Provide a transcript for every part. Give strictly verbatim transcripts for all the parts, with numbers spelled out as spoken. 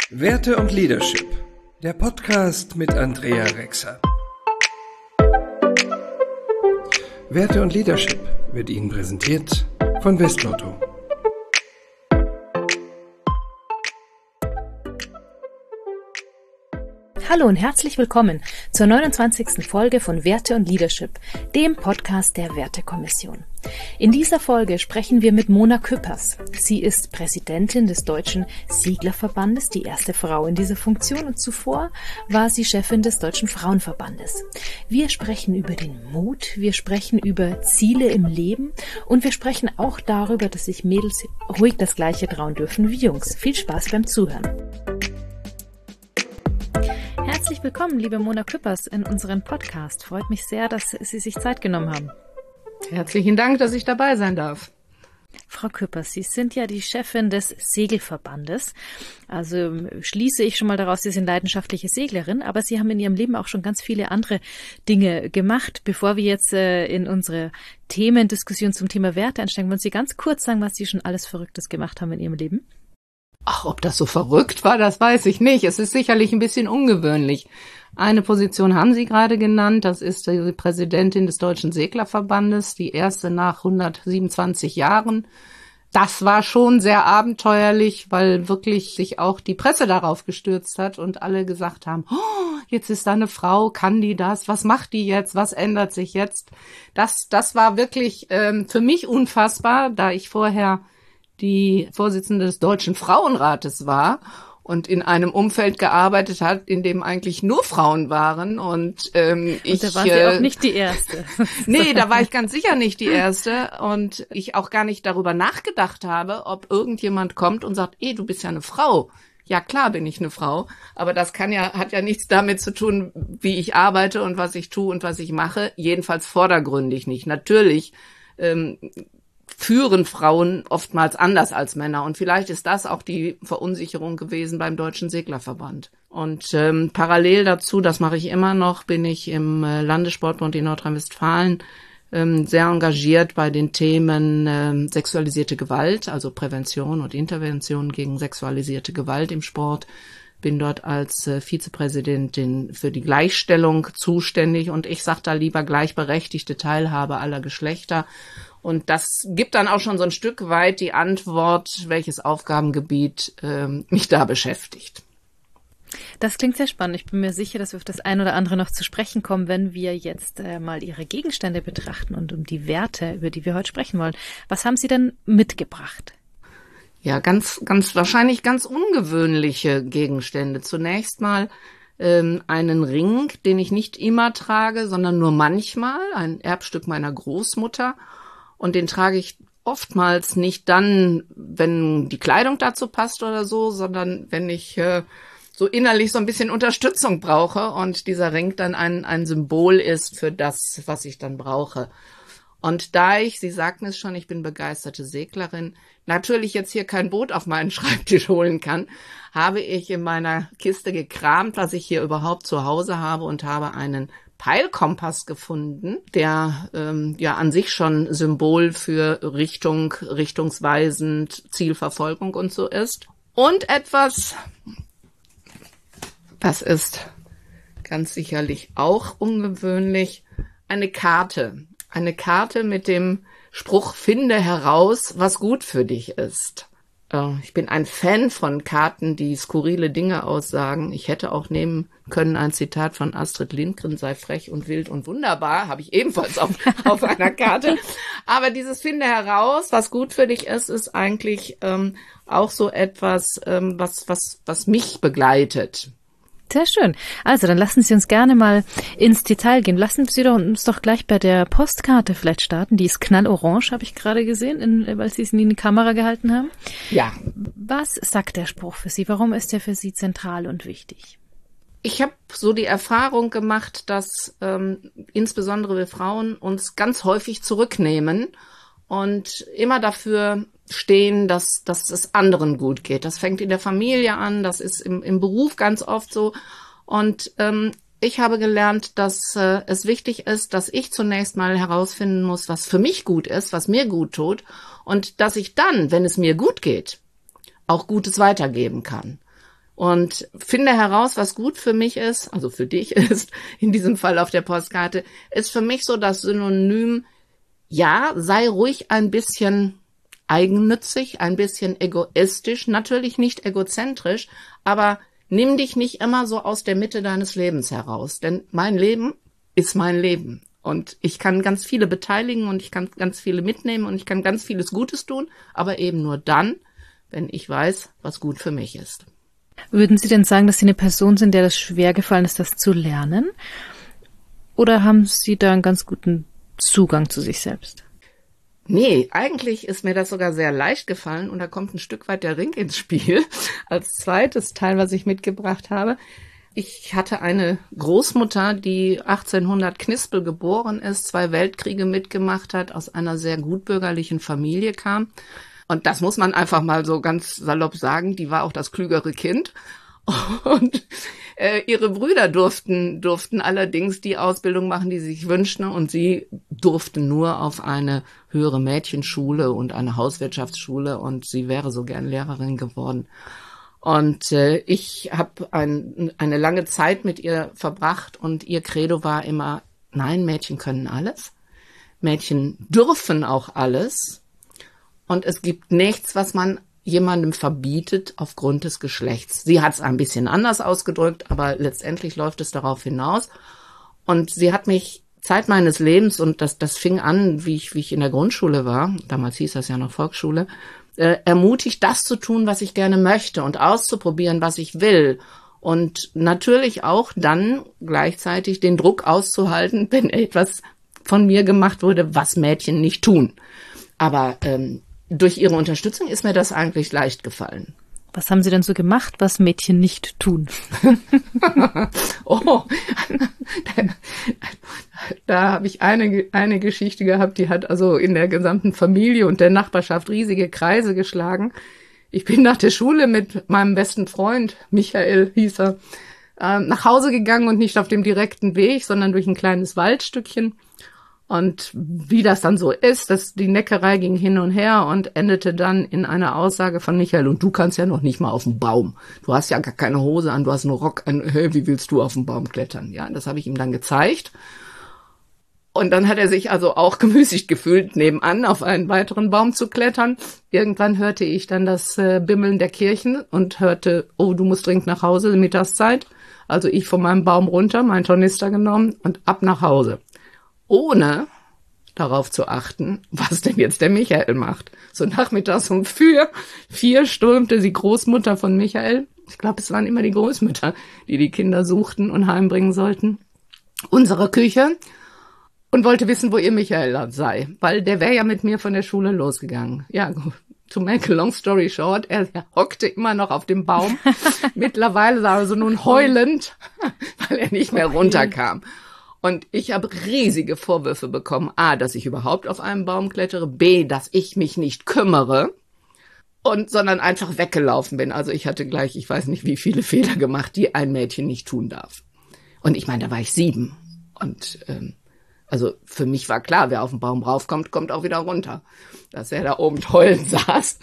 Werte und Leadership, der Podcast mit Andrea Rexer. Werte und Leadership wird Ihnen präsentiert von Westlotto. Hallo und herzlich willkommen zur neunundzwanzigsten Folge von Werte und Leadership, dem Podcast der Wertekommission. In dieser Folge sprechen wir mit Mona Küppers. Sie ist Präsidentin des Deutschen Seglerverbandes, die erste Frau in dieser Funktion, und zuvor war sie Chefin des Deutschen Frauenverbandes. Wir sprechen über den Mut, wir sprechen über Ziele im Leben und wir sprechen auch darüber, dass sich Mädels ruhig das Gleiche trauen dürfen wie Jungs. Viel Spaß beim Zuhören. Herzlich willkommen, liebe Mona Küppers, in unserem Podcast. Freut mich sehr, dass Sie sich Zeit genommen haben. Herzlichen Dank, dass ich dabei sein darf. Frau Küppers, Sie sind ja die Chefin des Segelverbandes. Also schließe ich schon mal daraus, Sie sind leidenschaftliche Seglerin, aber Sie haben in Ihrem Leben auch schon ganz viele andere Dinge gemacht. Bevor wir jetzt äh, in unsere Themendiskussion zum Thema Werte einsteigen, wollen Sie ganz kurz sagen, was Sie schon alles Verrücktes gemacht haben in Ihrem Leben? Ach, ob das so verrückt war, das weiß ich nicht. Es ist sicherlich ein bisschen ungewöhnlich. Eine Position haben Sie gerade genannt, das ist die Präsidentin des Deutschen Seglerverbandes, die erste nach hundertsiebenundzwanzig Jahren. Das war schon sehr abenteuerlich, weil wirklich sich auch die Presse darauf gestürzt hat und alle gesagt haben, oh, jetzt ist da eine Frau, kann die das, was macht die jetzt, was ändert sich jetzt? Das, das war wirklich ähm, für mich unfassbar, da ich vorher die Vorsitzende des Deutschen Frauenrates war und in einem Umfeld gearbeitet hat, in dem eigentlich nur Frauen waren. Und, ähm, ich, und da waren Sie auch nicht die Erste. Nee, da war ich ganz sicher nicht die Erste. Und ich auch gar nicht darüber nachgedacht habe, ob irgendjemand kommt und sagt, eh, du bist ja eine Frau. Ja, klar bin ich eine Frau, aber das kann ja, hat ja nichts damit zu tun, wie ich arbeite und was ich tue und was ich mache. Jedenfalls vordergründig nicht. Natürlich, ähm, führen Frauen oftmals anders als Männer. Und vielleicht ist das auch die Verunsicherung gewesen beim Deutschen Seglerverband. Und ähm, parallel dazu, das mache ich immer noch, bin ich im äh, Landessportbund in Nordrhein-Westfalen ähm, sehr engagiert bei den Themen ähm, sexualisierte Gewalt, also Prävention und Intervention gegen sexualisierte Gewalt im Sport. Bin dort als äh, Vizepräsidentin für die Gleichstellung zuständig und ich sage da lieber gleichberechtigte Teilhabe aller Geschlechter. Und das gibt dann auch schon so ein Stück weit die Antwort, welches Aufgabengebiet ähm, mich da beschäftigt. Das klingt sehr spannend. Ich bin mir sicher, dass wir auf das ein oder andere noch zu sprechen kommen, wenn wir jetzt äh, mal Ihre Gegenstände betrachten und um die Werte, über die wir heute sprechen wollen. Was haben Sie denn mitgebracht? Ja, ganz, ganz wahrscheinlich ganz ungewöhnliche Gegenstände. Zunächst mal ähm, einen Ring, den ich nicht immer trage, sondern nur manchmal, ein Erbstück meiner Großmutter. Und den trage ich oftmals nicht dann, wenn die Kleidung dazu passt oder so, sondern wenn ich äh, so innerlich so ein bisschen Unterstützung brauche und dieser Ring dann ein, ein Symbol ist für das, was ich dann brauche. Und da ich, Sie sagten es schon, ich bin begeisterte Seglerin, natürlich jetzt hier kein Boot auf meinen Schreibtisch holen kann, habe ich in meiner Kiste gekramt, was ich hier überhaupt zu Hause habe und habe einen Peilkompass gefunden, der ähm, ja an sich schon Symbol für Richtung, richtungsweisend, Zielverfolgung und so ist. Und etwas, das ist ganz sicherlich auch ungewöhnlich, eine Karte. Eine Karte mit dem Spruch, finde heraus, was gut für dich ist. Ich bin ein Fan von Karten, die skurrile Dinge aussagen. Ich hätte auch nehmen können ein Zitat von Astrid Lindgren, sei frech und wild und wunderbar, habe ich ebenfalls auf, auf einer Karte. Aber dieses Finde heraus, was gut für dich ist, ist eigentlich ähm, auch so etwas, ähm, was, was, was mich begleitet. Sehr schön. Also, dann lassen Sie uns gerne mal ins Detail gehen. Lassen Sie doch, uns doch gleich bei der Postkarte vielleicht starten. Die ist knallorange, habe ich gerade gesehen, in, weil Sie es in die Kamera gehalten haben. Ja. Was sagt der Spruch für Sie? Warum ist der für Sie zentral und wichtig? Ich habe so die Erfahrung gemacht, dass ähm, insbesondere wir Frauen uns ganz häufig zurücknehmen und immer dafür stehen, dass, dass es anderen gut geht. Das fängt in der Familie an, das ist im, im Beruf ganz oft so. Und ähm, ich habe gelernt, dass äh, es wichtig ist, dass ich zunächst mal herausfinden muss, was für mich gut ist, was mir gut tut. Und dass ich dann, wenn es mir gut geht, auch Gutes weitergeben kann. und finde heraus, was gut für mich ist, also für dich ist, in diesem Fall auf der Postkarte, ist für mich so das Synonym, ja, sei ruhig ein bisschen eigennützig, ein bisschen egoistisch, natürlich nicht egozentrisch, aber nimm dich nicht immer so aus der Mitte deines Lebens heraus, denn mein Leben ist mein Leben und ich kann ganz viele beteiligen und ich kann ganz viele mitnehmen und ich kann ganz vieles Gutes tun, aber eben nur dann, wenn ich weiß, was gut für mich ist. Würden Sie denn sagen, dass Sie eine Person sind, der das schwer gefallen ist, das zu lernen? Oder haben Sie da einen ganz guten Zugang zu sich selbst? Nee, eigentlich ist mir das sogar sehr leicht gefallen und da kommt ein Stück weit der Ring ins Spiel als zweites Teil, was ich mitgebracht habe. Ich hatte eine Großmutter, die achtzehnhundert Knispel geboren ist, zwei Weltkriege mitgemacht hat, aus einer sehr gutbürgerlichen Familie kam. Und das muss man einfach mal so ganz salopp sagen, die war auch das klügere Kind. Und äh, ihre Brüder durften durften allerdings die Ausbildung machen, die sie sich wünschten, und sie durfte nur auf eine höhere Mädchenschule und eine Hauswirtschaftsschule, und sie wäre so gern Lehrerin geworden. Und äh, ich habe ein, eine lange Zeit mit ihr verbracht und ihr Credo war immer, nein, Mädchen können alles, Mädchen dürfen auch alles und es gibt nichts, was man jemandem verbietet aufgrund des Geschlechts. Sie hat es ein bisschen anders ausgedrückt, aber letztendlich läuft es darauf hinaus. Und sie hat mich Zeit meines Lebens, und das das fing an, wie ich wie ich in der Grundschule war, damals hieß das ja noch Volksschule, äh, ermutigt, das zu tun, was ich gerne möchte und auszuprobieren, was ich will. Und natürlich auch dann gleichzeitig den Druck auszuhalten, wenn etwas von mir gemacht wurde, was Mädchen nicht tun. Aber ähm, durch ihre Unterstützung ist mir das eigentlich leicht gefallen. Was haben Sie denn so gemacht, was Mädchen nicht tun? Oh, da, da habe ich eine, eine Geschichte gehabt, die hat also in der gesamten Familie und der Nachbarschaft riesige Kreise geschlagen. Ich bin nach der Schule mit meinem besten Freund, Michael hieß er, äh, nach Hause gegangen und nicht auf dem direkten Weg, sondern durch ein kleines Waldstückchen. Und wie das dann so ist, dass die Neckerei ging hin und her und endete dann in einer Aussage von Michael, und du kannst ja noch nicht mal auf den Baum. Du hast ja gar keine Hose an, du hast nur Rock an. Hey, wie willst du auf den Baum klettern? Ja, das habe ich ihm dann gezeigt. Und dann hat er sich also auch gemüßigt gefühlt, nebenan auf einen weiteren Baum zu klettern. Irgendwann hörte ich dann das äh, Bimmeln der Kirchen und hörte, oh, du musst dringend nach Hause, Mittagszeit. Also ich von meinem Baum runter, meinen Tornister genommen und ab nach Hause. Ohne darauf zu achten, was denn jetzt der Michael macht. So nachmittags um vier, vier stürmte die Großmutter von Michael. Ich glaube, es waren immer die Großmütter, die die Kinder suchten und heimbringen sollten. Unsere Küche. Und wollte wissen, wo ihr Michael sei. Weil der wäre ja mit mir von der Schule losgegangen. Ja, to make a long story short, er hockte immer noch auf dem Baum. Mittlerweile sah er so nun heulend, weil er nicht mehr runterkam. Und ich habe riesige Vorwürfe bekommen. A, dass ich überhaupt auf einem Baum klettere. B, dass ich mich nicht kümmere. Und, sondern einfach weggelaufen bin. Also ich hatte gleich, ich weiß nicht, wie viele Fehler gemacht, die ein Mädchen nicht tun darf. Und ich meine, da war ich sieben. Und, ähm, also für mich war klar, wer auf den Baum raufkommt, kommt auch wieder runter. Dass er da oben heulend saß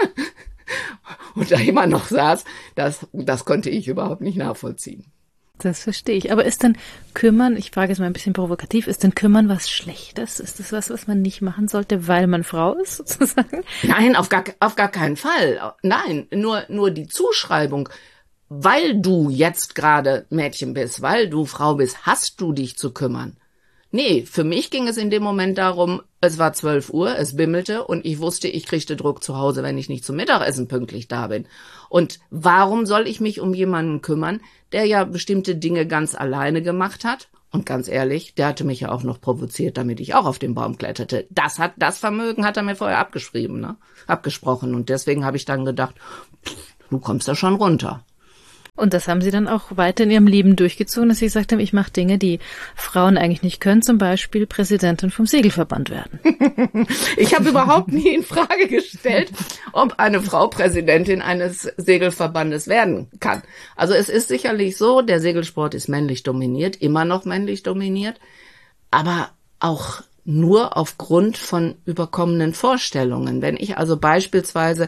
und da immer noch saß, das, das konnte ich überhaupt nicht nachvollziehen. Das verstehe ich. Aber ist denn Kümmern, ich frage jetzt mal ein bisschen provokativ, ist denn Kümmern was Schlechtes? Ist das was, was man nicht machen sollte, weil man Frau ist, sozusagen? Nein, auf gar, auf gar keinen Fall. Nein, nur, nur die Zuschreibung. Weil du jetzt gerade Mädchen bist, weil du Frau bist, hast du dich zu kümmern. Nee, für mich ging es in dem Moment darum, es war zwölf Uhr, es bimmelte und ich wusste, ich kriegte Druck zu Hause, wenn ich nicht zum Mittagessen pünktlich da bin. Und warum soll ich mich um jemanden kümmern, der ja bestimmte Dinge ganz alleine gemacht hat? Und ganz ehrlich, der hatte mich ja auch noch provoziert, damit ich auch auf den Baum kletterte. Das hat, das Vermögen hat er mir vorher abgeschrieben, ne? Abgesprochen. Und deswegen habe ich dann gedacht, du kommst da schon runter. Und das haben Sie dann auch weiter in Ihrem Leben durchgezogen, dass Sie gesagt haben, ich mache Dinge, die Frauen eigentlich nicht können, zum Beispiel Präsidentin vom Segelverband werden. Ich habe überhaupt nie in Frage gestellt, ob eine Frau Präsidentin eines Segelverbandes werden kann. Also es ist sicherlich so, der Segelsport ist männlich dominiert, immer noch männlich dominiert, aber auch nur aufgrund von überkommenen Vorstellungen. Wenn ich also beispielsweise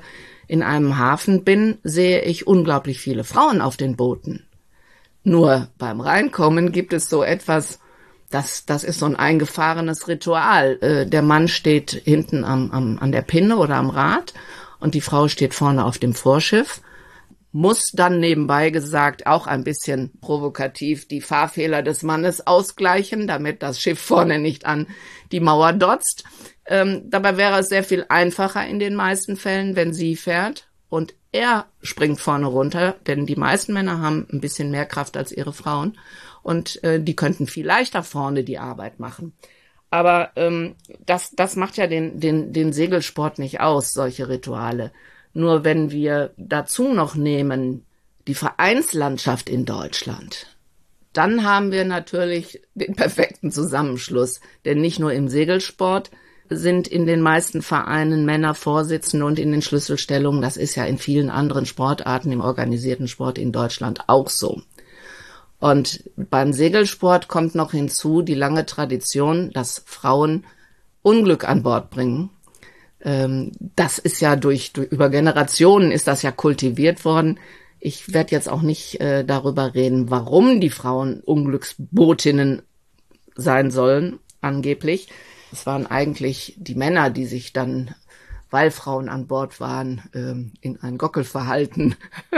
in einem Hafen bin, sehe ich unglaublich viele Frauen auf den Booten. Nur beim Reinkommen gibt es so etwas, das, das ist so ein eingefahrenes Ritual. Äh, der Mann steht hinten am, am, an der Pinne oder am Rad und die Frau steht vorne auf dem Vorschiff, muss dann nebenbei gesagt auch ein bisschen provokativ die Fahrfehler des Mannes ausgleichen, damit das Schiff vorne nicht an die Mauer dotzt. Ähm, dabei wäre es sehr viel einfacher in den meisten Fällen, wenn sie fährt und er springt vorne runter, denn die meisten Männer haben ein bisschen mehr Kraft als ihre Frauen und äh, die könnten viel leichter vorne die Arbeit machen. Aber ähm, das, das macht ja den, den, den Segelsport nicht aus, solche Rituale. Nur wenn wir dazu noch nehmen, die Vereinslandschaft in Deutschland, dann haben wir natürlich den perfekten Zusammenschluss. Denn nicht nur im Segelsport sind in den meisten Vereinen Männer Vorsitzende und in den Schlüsselstellungen. Das ist ja in vielen anderen Sportarten im organisierten Sport in Deutschland auch so. Und beim Segelsport kommt noch hinzu die lange Tradition, dass Frauen Unglück an Bord bringen. Das ist ja durch, durch über Generationen ist das ja kultiviert worden. Ich werde jetzt auch nicht äh, darüber reden, warum die Frauen Unglücksbotinnen sein sollen, angeblich. Es waren eigentlich die Männer, die sich dann, weil Frauen an Bord waren, ähm, in ein Gockelverhalten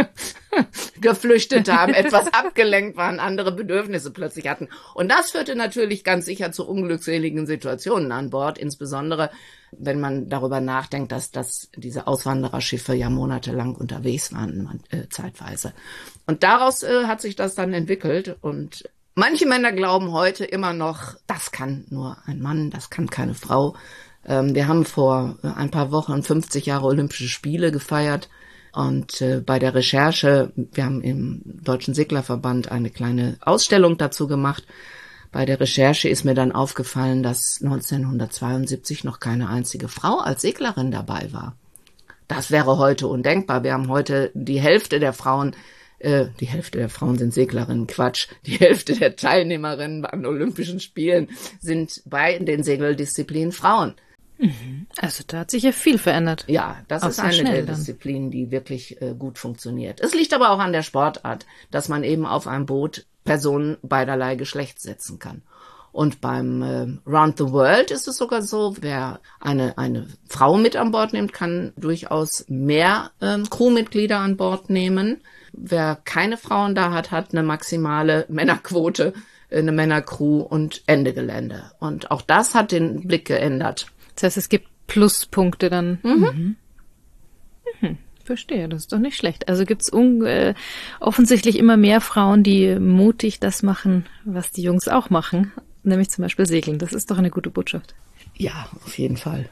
geflüchtet haben, etwas abgelenkt waren, andere Bedürfnisse plötzlich hatten. Und das führte natürlich ganz sicher zu unglückseligen Situationen an Bord, insbesondere wenn man darüber nachdenkt, dass, dass diese Auswandererschiffe ja monatelang unterwegs waren, äh, zeitweise. Und daraus äh, hat sich das dann entwickelt. Und manche Männer glauben heute immer noch, das kann nur ein Mann, das kann keine Frau. Ähm, wir haben vor äh, ein paar Wochen fünfzig Jahre Olympische Spiele gefeiert. Und äh, bei der Recherche, wir haben im Deutschen Seglerverband eine kleine Ausstellung dazu gemacht. Bei der Recherche ist mir dann aufgefallen, dass neunzehnhundertzweiundsiebzig noch keine einzige Frau als Seglerin dabei war. Das wäre heute undenkbar. Wir haben heute die Hälfte der Frauen, äh, die Hälfte der Frauen sind Seglerinnen, Quatsch, die Hälfte der Teilnehmerinnen an Olympischen Spielen sind bei den Segeldisziplinen Frauen. Also da hat sich ja viel verändert. Ja, das ist eine der Disziplinen, die wirklich äh, gut funktioniert. Es liegt aber auch an der Sportart, dass man eben auf einem Boot Personen beiderlei Geschlechts setzen kann. Und beim äh, Round the World ist es sogar so, wer eine eine Frau mit an Bord nimmt, kann durchaus mehr ähm, Crewmitglieder an Bord nehmen. Wer keine Frauen da hat, hat eine maximale Männerquote, eine Männercrew und Ende Gelände. Und auch das hat den Blick geändert. Das heißt, es gibt Pluspunkte dann. Mhm. Mhm. Mhm. Verstehe, das ist doch nicht schlecht. Also gibt es äh, offensichtlich immer mehr Frauen, die mutig das machen, was die Jungs auch machen, nämlich zum Beispiel segeln. Das ist doch eine gute Botschaft. Ja, auf jeden Fall.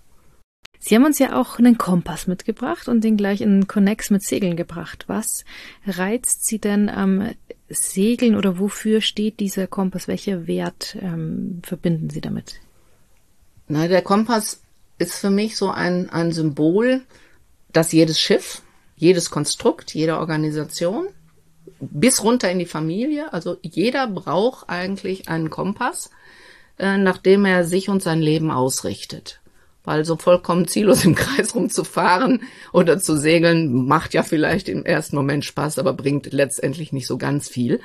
Sie haben uns ja auch einen Kompass mitgebracht und den gleich in Connex mit Segeln gebracht. Was reizt Sie denn am Segeln oder wofür steht dieser Kompass? Welcher Wert ähm, verbinden Sie damit? Na, der Kompass ist für mich so ein, ein Symbol, dass jedes Schiff, jedes Konstrukt, jede Organisation, bis runter in die Familie, also jeder braucht eigentlich einen Kompass, äh, nach dem er sich und sein Leben ausrichtet. Weil so vollkommen ziellos im Kreis rumzufahren oder zu segeln, macht ja vielleicht im ersten Moment Spaß, aber bringt letztendlich nicht so ganz viel.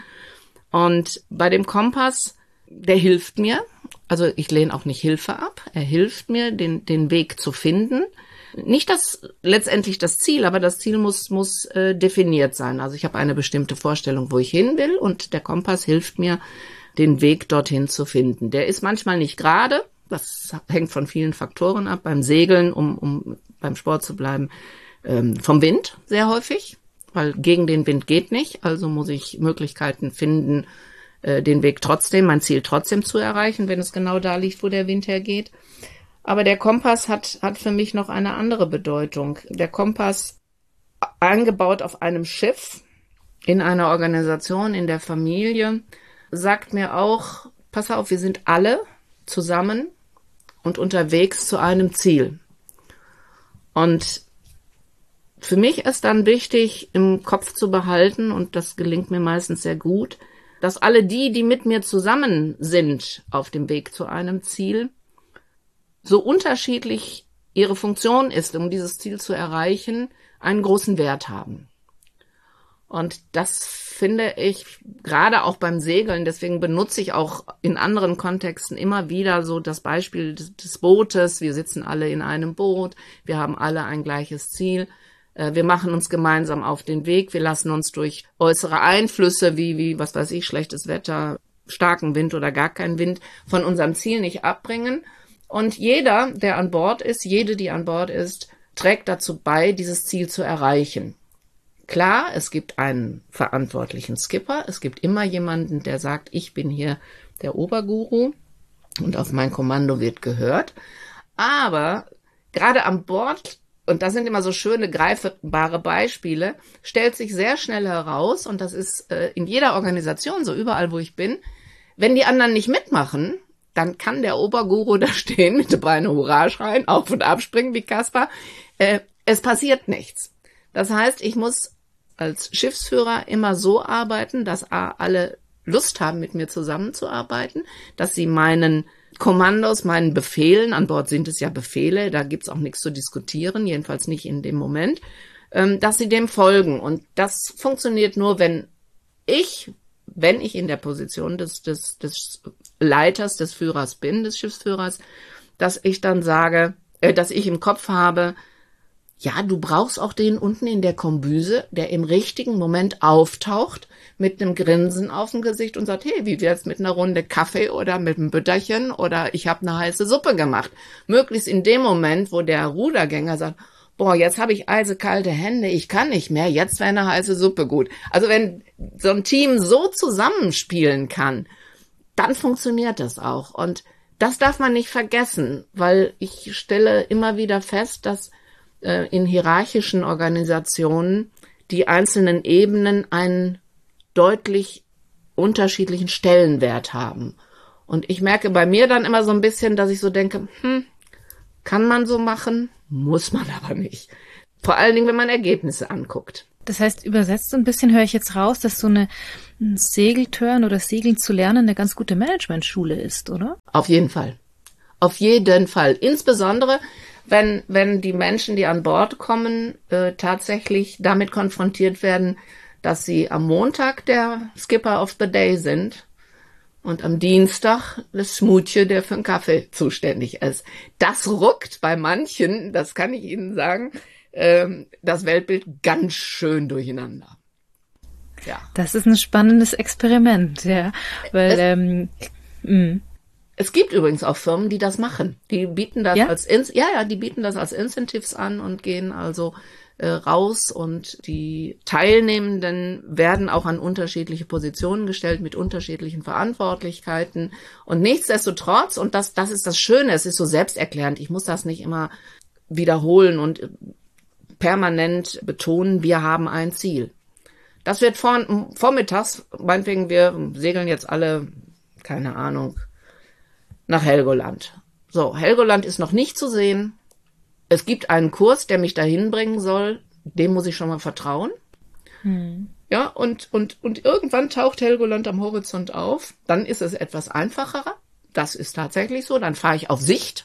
Und bei dem Kompass, der hilft mir, also ich lehne auch nicht Hilfe ab, er hilft mir, den, den Weg zu finden. Nicht das letztendlich das Ziel, aber das Ziel muss muss äh, definiert sein. Also ich habe eine bestimmte Vorstellung, wo ich hin will, und der Kompass hilft mir, den Weg dorthin zu finden. Der ist manchmal nicht gerade, das hängt von vielen Faktoren ab. Beim Segeln, um um beim Sport zu bleiben, ähm, vom Wind sehr häufig, weil gegen den Wind geht nicht. Also muss ich Möglichkeiten finden, äh, den Weg trotzdem, mein Ziel trotzdem zu erreichen, wenn es genau da liegt, wo der Wind hergeht. Aber der Kompass hat hat für mich noch eine andere Bedeutung. Der Kompass, eingebaut auf einem Schiff, in einer Organisation, in der Familie, sagt mir auch, pass auf, wir sind alle zusammen und unterwegs zu einem Ziel. Und für mich ist dann wichtig, im Kopf zu behalten, und das gelingt mir meistens sehr gut, dass alle die, die mit mir zusammen sind auf dem Weg zu einem Ziel, so unterschiedlich ihre Funktion ist, um dieses Ziel zu erreichen, einen großen Wert haben. Und das finde ich gerade auch beim Segeln, deswegen benutze ich auch in anderen Kontexten immer wieder so das Beispiel des, des Bootes. Wir sitzen alle in einem Boot, wir haben alle ein gleiches Ziel. Wir machen uns gemeinsam auf den Weg, wir lassen uns durch äußere Einflüsse wie, wie, was weiß ich, schlechtes Wetter, starken Wind oder gar keinen Wind von unserem Ziel nicht abbringen. Und jeder, der an Bord ist, jede, die an Bord ist, trägt dazu bei, dieses Ziel zu erreichen. Klar, es gibt einen verantwortlichen Skipper, es gibt immer jemanden, der sagt, ich bin hier der Oberguru und auf mein Kommando wird gehört. Aber gerade an Bord, und das sind immer so schöne, greifbare Beispiele, stellt sich sehr schnell heraus, und das ist äh, in jeder Organisation so, überall wo ich bin, wenn die anderen nicht mitmachen, dann kann der Oberguru da stehen, mit den Beinen Hurra schreien, auf und abspringen wie Kasper. Äh, es passiert nichts. Das heißt, ich muss als Schiffsführer immer so arbeiten, dass A, alle Lust haben, mit mir zusammenzuarbeiten, dass sie meinen Kommandos, meinen Befehlen, an Bord sind es ja Befehle, da gibt's auch nichts zu diskutieren, jedenfalls nicht in dem Moment, ähm, dass sie dem folgen. Und das funktioniert nur, wenn ich, wenn ich in der Position des, des, des Leiters, des Führers bin, des Schiffsführers, dass ich dann sage, äh, dass ich im Kopf habe, ja, du brauchst auch den unten in der Kombüse, der im richtigen Moment auftaucht, mit einem Grinsen auf dem Gesicht und sagt, hey, wie wär's mit einer Runde Kaffee oder mit einem Bütterchen oder ich habe eine heiße Suppe gemacht. Möglichst in dem Moment, wo der Rudergänger sagt, boah, jetzt habe ich eisekalte Hände, ich kann nicht mehr, jetzt wäre eine heiße Suppe gut. Also wenn so ein Team so zusammenspielen kann, dann funktioniert das auch. Und das darf man nicht vergessen, weil ich stelle immer wieder fest, dass in hierarchischen Organisationen die einzelnen Ebenen einen deutlich unterschiedlichen Stellenwert haben. Und ich merke bei mir dann immer so ein bisschen, dass ich so denke, hm, kann man so machen, muss man aber nicht. Vor allen Dingen, wenn man Ergebnisse anguckt. Das heißt, übersetzt so ein bisschen höre ich jetzt raus, dass so eine Segeltörn oder Segeln zu lernen eine ganz gute Managementschule ist, oder? Auf jeden Fall. Auf jeden Fall. Insbesondere, wenn wenn die Menschen, die an Bord kommen, äh, tatsächlich damit konfrontiert werden, dass sie am Montag der Skipper of the Day sind und am Dienstag das Smoothie, der für den Kaffee zuständig ist. Das ruckt bei manchen, das kann ich Ihnen sagen, ähm, das Weltbild ganz schön durcheinander. Ja. Das ist ein spannendes Experiment, ja, weil es, ähm, mh. Es gibt übrigens auch Firmen, die das machen. Die bieten das ja? als Ins- ja, ja, die bieten das als Incentives an und gehen also äh, raus, und die Teilnehmenden werden auch an unterschiedliche Positionen gestellt mit unterschiedlichen Verantwortlichkeiten. Und nichtsdestotrotz, und das das ist das Schöne, es ist so selbsterklärend, ich muss das nicht immer wiederholen und permanent betonen, wir haben ein Ziel. Das wird vor, vormittags, meinetwegen, wir segeln jetzt alle, keine Ahnung, nach Helgoland. So, Helgoland ist noch nicht zu sehen. Es gibt einen Kurs, der mich dahin bringen soll. Dem muss ich schon mal vertrauen. Hm. Ja, und, und, und irgendwann taucht Helgoland am Horizont auf. Dann ist es etwas einfacher. Das ist tatsächlich so. Dann fahre ich auf Sicht.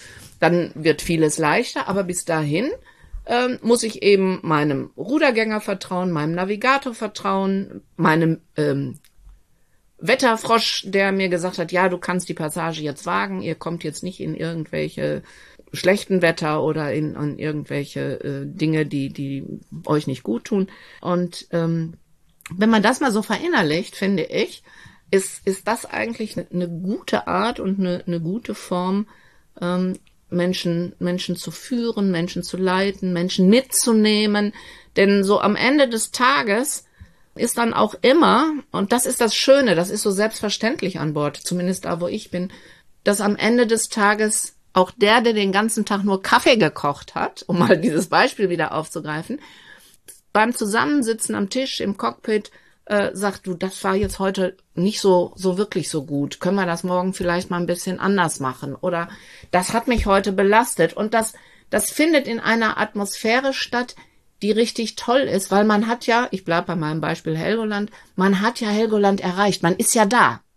Dann wird vieles leichter. Aber bis dahin ähm, muss ich eben meinem Rudergänger vertrauen, meinem Navigator vertrauen, meinem ähm, Wetterfrosch, der mir gesagt hat, ja, du kannst die Passage jetzt wagen, ihr kommt jetzt nicht in irgendwelche schlechten Wetter oder in, in irgendwelche äh, Dinge, die die euch nicht gut tun. Und ähm, wenn man das mal so verinnerlicht, finde ich, ist ist das eigentlich eine, eine gute Art und eine, eine gute Form, ähm, Menschen Menschen zu führen, Menschen zu leiten, Menschen mitzunehmen. Denn so am Ende des Tages ist dann auch immer, und das ist das Schöne, das ist so selbstverständlich an Bord, zumindest da, wo ich bin, dass am Ende des Tages auch der, der den ganzen Tag nur Kaffee gekocht hat, um mal dieses Beispiel wieder aufzugreifen, beim Zusammensitzen am Tisch im Cockpit äh, sagt, du, das war jetzt heute nicht so so wirklich so gut. Können wir das morgen vielleicht mal ein bisschen anders machen? Oder das hat mich heute belastet. Und das das findet in einer Atmosphäre statt, die richtig toll ist, weil man hat ja, ich bleibe bei meinem Beispiel Helgoland, man hat ja Helgoland erreicht, man ist ja da.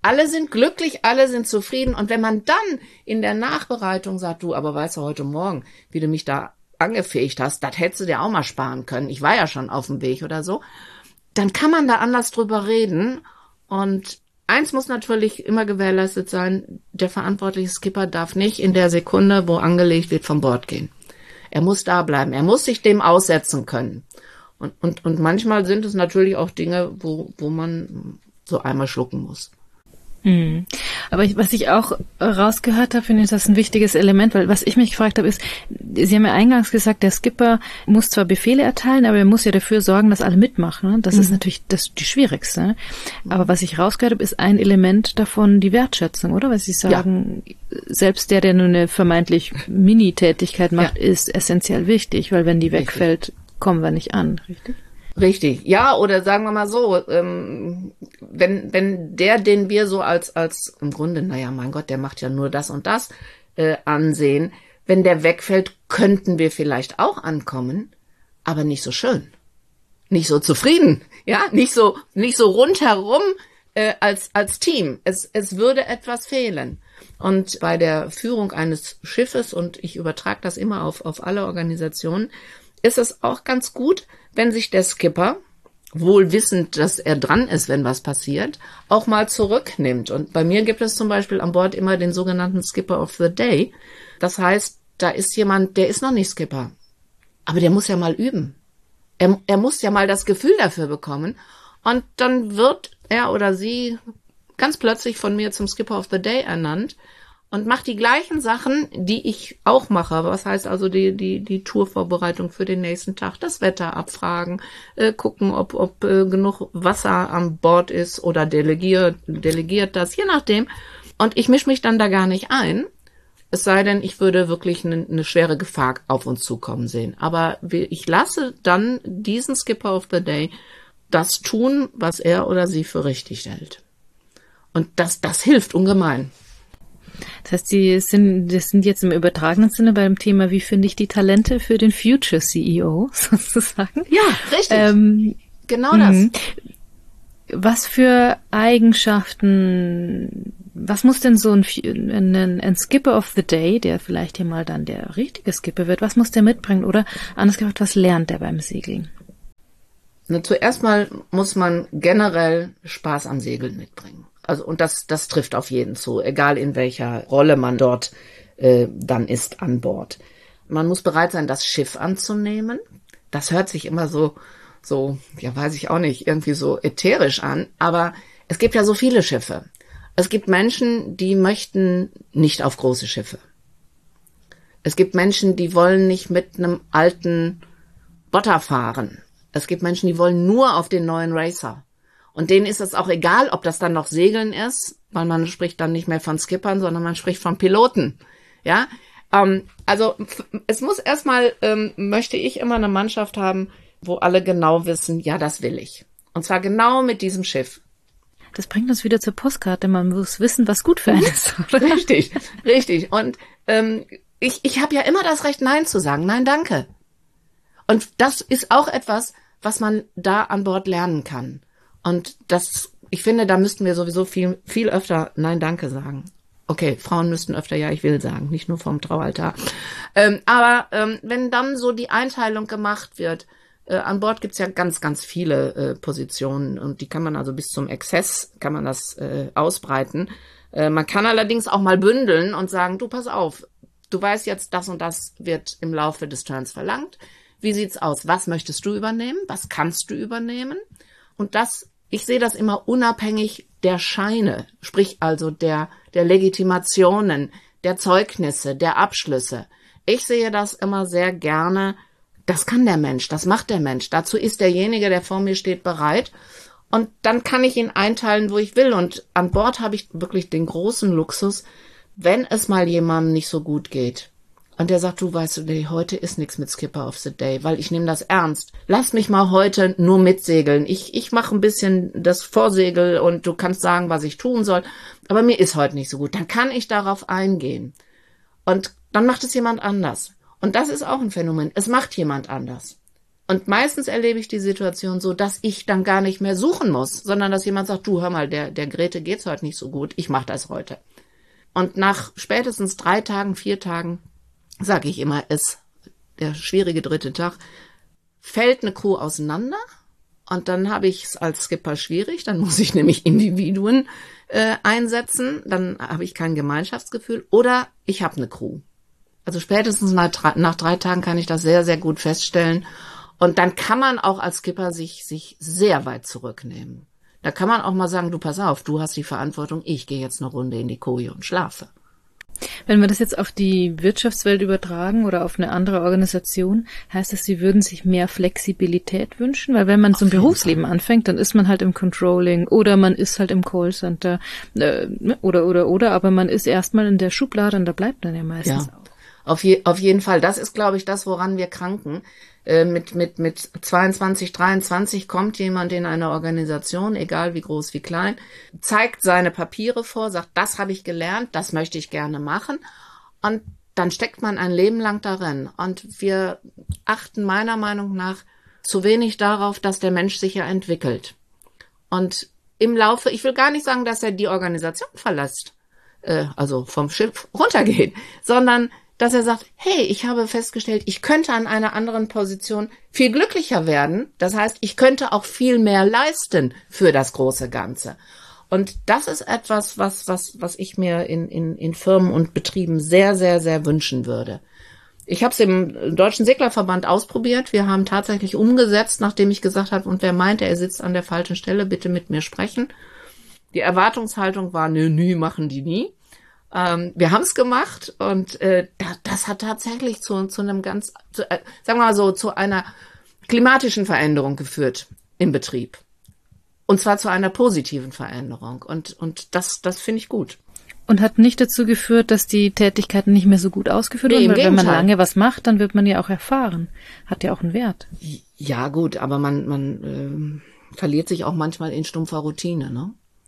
Alle sind glücklich, alle sind zufrieden. Und wenn man dann in der Nachbereitung sagt, du, aber weißt du, heute Morgen, wie du mich da angefegt hast, das hättest du dir auch mal sparen können. Ich war ja schon auf dem Weg oder so. Dann kann man da anders drüber reden. Und eins muss natürlich immer gewährleistet sein, der verantwortliche Skipper darf nicht in der Sekunde, wo angelegt wird, vom Bord gehen. Er muss da bleiben. Er muss sich dem aussetzen können. Und, und, und manchmal sind es natürlich auch Dinge, wo, wo man so einmal schlucken muss. Mhm. Aber ich, was ich auch rausgehört habe, finde ich, das ist ein wichtiges Element, weil was ich mich gefragt habe, ist, Sie haben ja eingangs gesagt, der Skipper muss zwar Befehle erteilen, aber er muss ja dafür sorgen, dass alle mitmachen. Ne? Das mhm. ist natürlich das die schwierigste. Ne? Aber was ich rausgehört habe, ist ein Element davon die Wertschätzung, oder? Weil Sie sagen, ja. selbst der, der nur eine vermeintlich Mini-Tätigkeit macht, ja. ist essentiell wichtig, weil wenn die wegfällt, richtig. kommen wir nicht an, richtig? Richtig, ja, oder sagen wir mal so, ähm, wenn wenn der, den wir so als als im Grunde, naja, mein Gott, der macht ja nur das und das äh, ansehen, wenn der wegfällt, könnten wir vielleicht auch ankommen, aber nicht so schön, nicht so zufrieden, ja, nicht so nicht so rundherum äh, als als Team. Es es würde etwas fehlen. Und bei der Führung eines Schiffes, und ich übertrage das immer auf auf alle Organisationen, ist es auch ganz gut, wenn sich der Skipper, wohl wissend, dass er dran ist, wenn was passiert, auch mal zurücknimmt. Und bei mir gibt es zum Beispiel an Bord immer den sogenannten Skipper of the Day. Das heißt, da ist jemand, der ist noch nicht Skipper, aber der muss ja mal üben. Er, er muss ja mal das Gefühl dafür bekommen. Und dann wird er oder sie ganz plötzlich von mir zum Skipper of the Day ernannt und macht die gleichen Sachen, die ich auch mache. Was heißt also die die die Tourvorbereitung für den nächsten Tag, das Wetter abfragen, äh, gucken, ob ob äh, genug Wasser an Bord ist oder delegiert delegiert das, je nachdem. Und ich mische mich dann da gar nicht ein, es sei denn, ich würde wirklich eine ne schwere Gefahr auf uns zukommen sehen. Aber ich lasse dann diesen Skipper of the Day das tun, was er oder sie für richtig hält. Und das das hilft ungemein. Das heißt, Sie sind, das sind jetzt im übertragenen Sinne beim Thema, wie finde ich die Talente für den Future C E O, sozusagen. Ja, richtig. Ähm, genau das. Was für Eigenschaften, was muss denn so ein, ein, ein Skipper of the Day, der vielleicht hier mal dann der richtige Skipper wird, was muss der mitbringen? Oder anders gesagt, was lernt der beim Segeln? Na, zuerst mal muss man generell Spaß am Segeln mitbringen. Also, und das, das trifft auf jeden zu, egal in welcher Rolle man dort äh, dann ist an Bord. Man muss bereit sein, das Schiff anzunehmen. Das hört sich immer so, so, ja, weiß ich auch nicht, irgendwie so ätherisch an. Aber es gibt ja so viele Schiffe. Es gibt Menschen, die möchten nicht auf große Schiffe. Es gibt Menschen, die wollen nicht mit einem alten Botter fahren. Es gibt Menschen, die wollen nur auf den neuen Racer. Und denen ist es auch egal, ob das dann noch Segeln ist, weil man spricht dann nicht mehr von Skippern, sondern man spricht von Piloten. Ja, ähm, also es muss erstmal, ähm, möchte ich immer eine Mannschaft haben, wo alle genau wissen, ja, das will ich. Und zwar genau mit diesem Schiff. Das bringt uns wieder zur Postkarte. Man muss wissen, was gut für einen ist. Oder? Richtig, richtig. Und ähm, ich, ich habe ja immer das Recht, Nein zu sagen. Nein, danke. Und das ist auch etwas, was man da an Bord lernen kann. Und das, ich finde, da müssten wir sowieso viel, viel öfter Nein, danke sagen. Okay, Frauen müssten öfter Ja, ich will sagen, nicht nur vom Traualtar. Ähm, aber ähm, wenn dann so die Einteilung gemacht wird, äh, an Bord gibt's ja ganz, ganz viele äh, Positionen und die kann man also bis zum Exzess, kann man das äh, ausbreiten. Äh, man kann allerdings auch mal bündeln und sagen, du, pass auf, du weißt jetzt, das und das wird im Laufe des Turns verlangt. Wie sieht's aus? Was möchtest du übernehmen? Was kannst du übernehmen? Und das, ich sehe das immer unabhängig der Scheine, sprich also der, der Legitimationen, der Zeugnisse, der Abschlüsse. Ich sehe das immer sehr gerne, das kann der Mensch, das macht der Mensch. Dazu ist derjenige, der vor mir steht, bereit. Und dann kann ich ihn einteilen, wo ich will. Und an Bord habe ich wirklich den großen Luxus, wenn es mal jemandem nicht so gut geht. Und der sagt, du weißt du, heute ist nichts mit Skipper of the Day, weil ich nehme das ernst. Lass mich mal heute nur mitsegeln. Ich ich mache ein bisschen das Vorsegel und du kannst sagen, was ich tun soll. Aber mir ist heute nicht so gut. Dann kann ich darauf eingehen. Und dann macht es jemand anders. Und das ist auch ein Phänomen. Es macht jemand anders. Und meistens erlebe ich die Situation so, dass ich dann gar nicht mehr suchen muss, sondern dass jemand sagt, du, hör mal, der, der Grete geht's heute nicht so gut, ich mache das heute. Und nach spätestens drei Tagen, vier Tagen, sage ich immer, ist der schwierige dritte Tag, fällt eine Crew auseinander und dann habe ich es als Skipper schwierig, dann muss ich nämlich Individuen äh, einsetzen, dann habe ich kein Gemeinschaftsgefühl oder ich habe eine Crew. Also spätestens nach, nach drei Tagen kann ich das sehr, sehr gut feststellen. Und dann kann man auch als Skipper sich, sich sehr weit zurücknehmen. Da kann man auch mal sagen, du pass auf, du hast die Verantwortung, ich gehe jetzt eine Runde in die Koje und schlafe. Wenn wir das jetzt auf die Wirtschaftswelt übertragen oder auf eine andere Organisation, heißt das, Sie würden sich mehr Flexibilität wünschen? Weil wenn man zum Berufsleben anfängt, dann ist man halt im Controlling oder man ist halt im Callcenter äh, oder, oder, oder, aber man ist erstmal in der Schublade und da bleibt man ja meistens ja. auch. Auf, je, auf jeden Fall. Das ist, glaube ich, das, woran wir kranken. Äh, mit, mit, mit zweiundzwanzig, dreiundzwanzig kommt jemand in eine Organisation, egal wie groß, wie klein, zeigt seine Papiere vor, sagt, das habe ich gelernt, das möchte ich gerne machen. Und dann steckt man ein Leben lang darin. Und wir achten meiner Meinung nach zu wenig darauf, dass der Mensch sich ja entwickelt. Und im Laufe, ich will gar nicht sagen, dass er die Organisation verlässt, äh, also vom Schiff runtergeht, sondern dass er sagt, hey, ich habe festgestellt, ich könnte an einer anderen Position viel glücklicher werden. Das heißt, ich könnte auch viel mehr leisten für das große Ganze. Und das ist etwas, was, was, was ich mir in, in, in Firmen und Betrieben sehr, sehr, sehr wünschen würde. Ich habe es im Deutschen Seglerverband ausprobiert. Wir haben tatsächlich umgesetzt, nachdem ich gesagt habe, und wer meinte, er sitzt an der falschen Stelle, bitte mit mir sprechen. Die Erwartungshaltung war, nö, nö, machen die nie. Ähm, wir haben es gemacht und äh, das, das hat tatsächlich zu, zu einem ganz, zu, äh, sagen wir mal so, zu einer klimatischen Veränderung geführt im Betrieb. Und zwar zu einer positiven Veränderung. Und, und das, das finde ich gut. Und hat nicht dazu geführt, dass die Tätigkeiten nicht mehr so gut ausgeführt nee, werden? Weil wenn man Gegenteil. lange was macht, dann wird man ja auch erfahren. Hat ja auch einen Wert. Ja gut, aber man, man äh, verliert sich auch manchmal in stumpfer Routine, ne?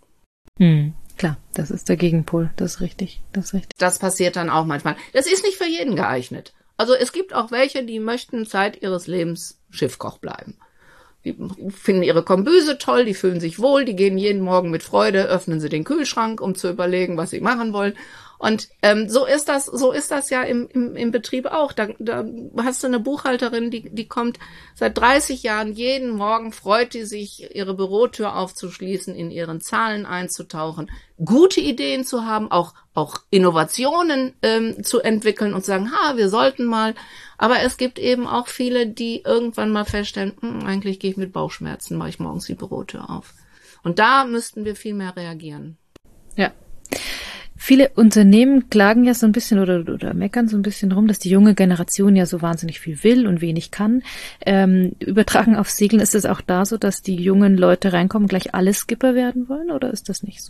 Hm. Klar, das ist der Gegenpol, das ist richtig, das ist richtig. Das passiert dann auch manchmal. Das ist nicht für jeden geeignet. Also es gibt auch welche, die möchten Zeit ihres Lebens Schiffkoch bleiben. Die finden ihre Kombüse toll, die fühlen sich wohl, die gehen jeden Morgen mit Freude, öffnen sie den Kühlschrank, um zu überlegen, was sie machen wollen. Und ähm, so ist das, so ist das ja im, im, im Betrieb auch. Da, da hast du eine Buchhalterin, die, die kommt seit dreißig Jahren jeden Morgen, freut die sich, ihre Bürotür aufzuschließen, in ihren Zahlen einzutauchen, gute Ideen zu haben, auch auch Innovationen ähm, zu entwickeln und zu sagen, ha, wir sollten mal. Aber es gibt eben auch viele, die irgendwann mal feststellen, hm, eigentlich gehe ich mit Bauchschmerzen, mache ich morgens die Bürotür auf. Und da müssten wir viel mehr reagieren. Ja. Viele Unternehmen klagen ja so ein bisschen oder, oder meckern so ein bisschen rum, dass die junge Generation ja so wahnsinnig viel will und wenig kann. Ähm, übertragen auf Segeln, ist es auch da so, dass die jungen Leute reinkommen, gleich alle Skipper werden wollen, oder ist das nicht so?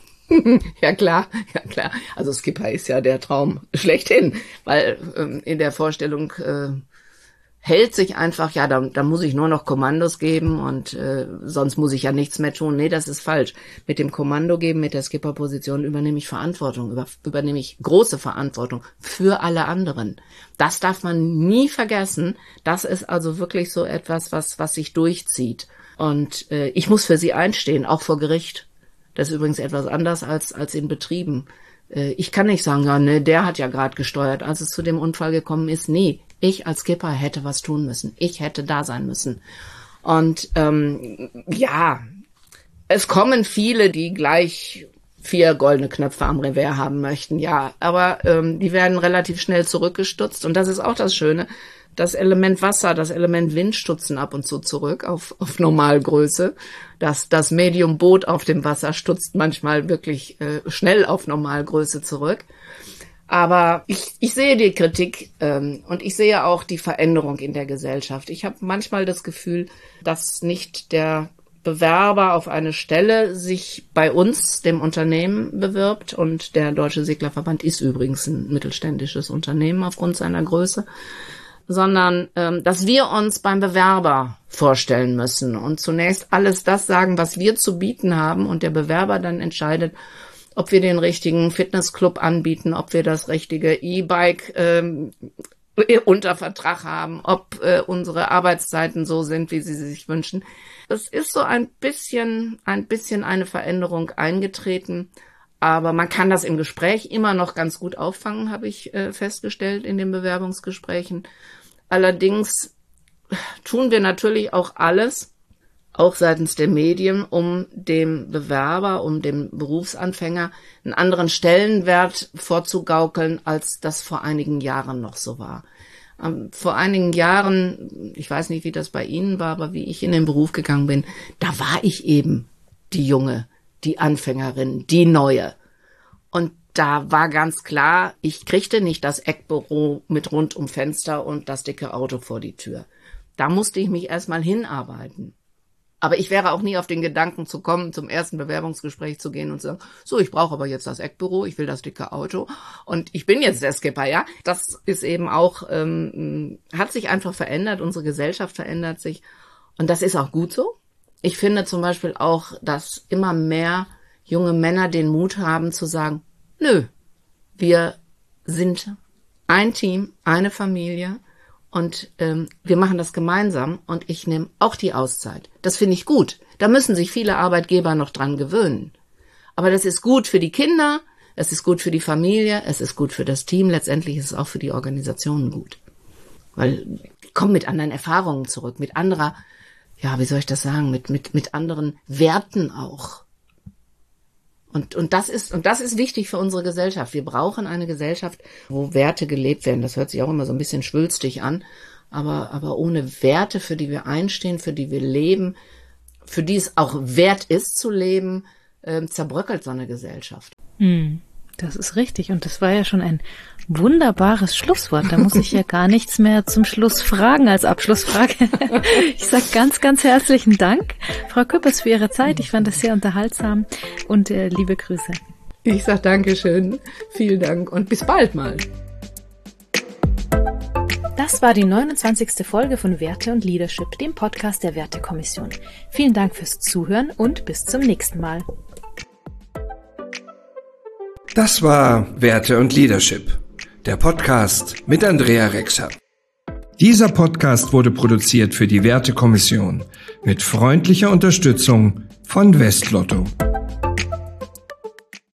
Ja klar, ja klar. Also Skipper ist ja der Traum schlechthin, weil ähm, in der Vorstellung äh, hält sich einfach, ja, da, da muss ich nur noch Kommandos geben und äh, sonst muss ich ja nichts mehr tun. Nee, das ist falsch. Mit dem Kommando geben, mit der Skipperposition übernehme ich Verantwortung, über, übernehme ich große Verantwortung für alle anderen. Das darf man nie vergessen. Das ist also wirklich so etwas, was, was sich durchzieht. Und äh, ich muss für sie einstehen, auch vor Gericht. Das ist übrigens etwas anders als, als in Betrieben. Äh, ich kann nicht sagen, ja, ne, der hat ja gerade gesteuert, als es zu dem Unfall gekommen ist. Nee. Ich als Skipper hätte was tun müssen. Ich hätte da sein müssen. Und ähm, ja, es kommen viele, die gleich vier goldene Knöpfe am Revers haben möchten. Ja, aber ähm, die werden relativ schnell zurückgestutzt. Und das ist auch das Schöne. Das Element Wasser, das Element Wind stutzen ab und zu zurück auf, auf Normalgröße. Das, das Medium Boot auf dem Wasser stutzt manchmal wirklich äh, schnell auf Normalgröße zurück. Aber ich, ich sehe die Kritik ähm, und ich sehe auch die Veränderung in der Gesellschaft. Ich habe manchmal das Gefühl, dass nicht der Bewerber auf eine Stelle sich bei uns, dem Unternehmen, bewirbt. Und der Deutsche Seglerverband ist übrigens ein mittelständisches Unternehmen aufgrund seiner Größe. Sondern ähm, dass wir uns beim Bewerber vorstellen müssen und zunächst alles das sagen, was wir zu bieten haben und der Bewerber dann entscheidet, ob wir den richtigen Fitnessclub anbieten, ob wir das richtige E-Bike ähm, unter Vertrag haben, ob äh, unsere Arbeitszeiten so sind, wie sie sich wünschen. Es ist so ein bisschen, ein bisschen eine Veränderung eingetreten, aber man kann das im Gespräch immer noch ganz gut auffangen, habe ich äh, festgestellt in den Bewerbungsgesprächen. Allerdings tun wir natürlich auch alles, auch seitens der Medien, um dem Bewerber, um dem Berufsanfänger einen anderen Stellenwert vorzugaukeln, als das vor einigen Jahren noch so war. Ähm, vor einigen Jahren, ich weiß nicht, wie das bei Ihnen war, aber wie ich in den Beruf gegangen bin, da war ich eben die Junge, die Anfängerin, die Neue. Und da war ganz klar, ich kriegte nicht das Eckbüro mit rundum Fenster und das dicke Auto vor die Tür. Da musste ich mich erstmal hinarbeiten. Aber ich wäre auch nie auf den Gedanken zu kommen, zum ersten Bewerbungsgespräch zu gehen und zu sagen, so, ich brauche aber jetzt das Eckbüro, ich will das dicke Auto und ich bin jetzt der Skipper, ja. Das ist eben auch, ähm, hat sich einfach verändert, unsere Gesellschaft verändert sich und das ist auch gut so. Ich finde zum Beispiel auch, dass immer mehr junge Männer den Mut haben zu sagen, nö, wir sind ein Team, eine Familie. Und ähm, wir machen das gemeinsam und ich nehme auch die Auszeit. Das finde ich gut. Da müssen sich viele Arbeitgeber noch dran gewöhnen. Aber das ist gut für die Kinder, es ist gut für die Familie, es ist gut für das Team. Letztendlich ist es auch für die Organisationen gut. Weil die kommen mit anderen Erfahrungen zurück, mit anderer, ja, wie soll ich das sagen, mit mit mit anderen Werten auch. Und, und das ist, und das ist wichtig für unsere Gesellschaft. Wir brauchen eine Gesellschaft, wo Werte gelebt werden. Das hört sich auch immer so ein bisschen schwülstig an. Aber, aber ohne Werte, für die wir einstehen, für die wir leben, für die es auch wert ist zu leben, äh, zerbröckelt so eine Gesellschaft. Hm, das ist richtig. Und das war ja schon ein wunderbares Schlusswort. Da muss ich ja gar nichts mehr zum Schluss fragen als Abschlussfrage. Ich sage ganz, ganz herzlichen Dank, Frau Küppers, für Ihre Zeit. Ich fand das sehr unterhaltsam und äh, liebe Grüße. Ich sage Dankeschön, vielen Dank und bis bald mal. Das war die neunundzwanzigste Folge von Werte und Leadership, dem Podcast der Wertekommission. Vielen Dank fürs Zuhören und bis zum nächsten Mal. Das war Werte und Leadership, der Podcast mit Andrea Rexer. Dieser Podcast wurde produziert für die Wertekommission mit freundlicher Unterstützung von Westlotto.